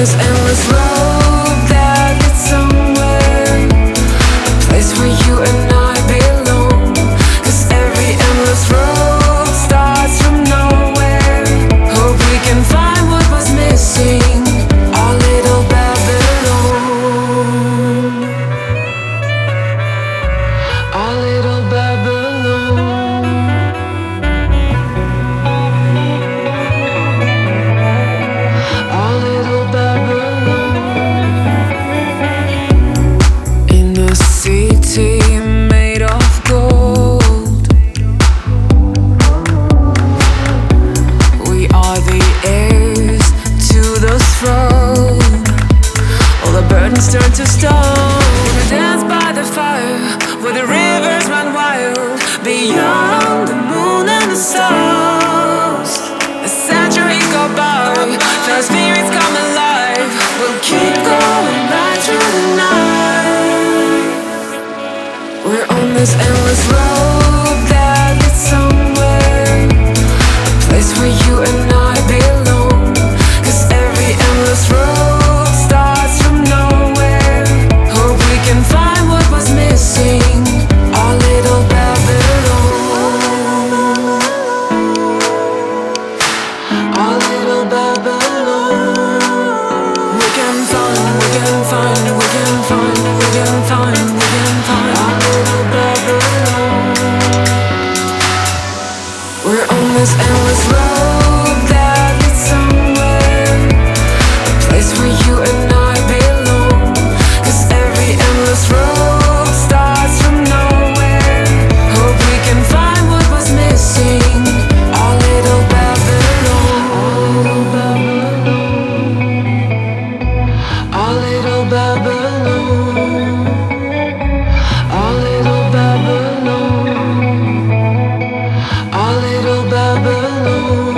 this endless road that leads somewhere, a place where you and I belong. 'Cause every endless road starts from nowhere. Hope we can find what was missing, our little Babylon, our little Babylon. Our little Babylon. In a city made of gold, we are the heirs to the throne. All the burdens turn to stone. We dance by the fire where the rivers run wild, beyond the moon and the stars. A century go by, the spirits come alive. We'll keep going right through the night. We're on this endless road that leads somewhere, a place where you and I belong. 'Cause every endless road starts from nowhere. Hope we can find what was missing, our little Babylon, our little Babylon. We can find, we can find, we can find, we can find, we can find our little Babylon. We're on this endless road that leads somewhere, a place where you and I belong. 'Cause every endless road starts from nowhere. Hope we can find what was missing, our little Babylon, our little Babylon, our little Babylon, our little Babylon.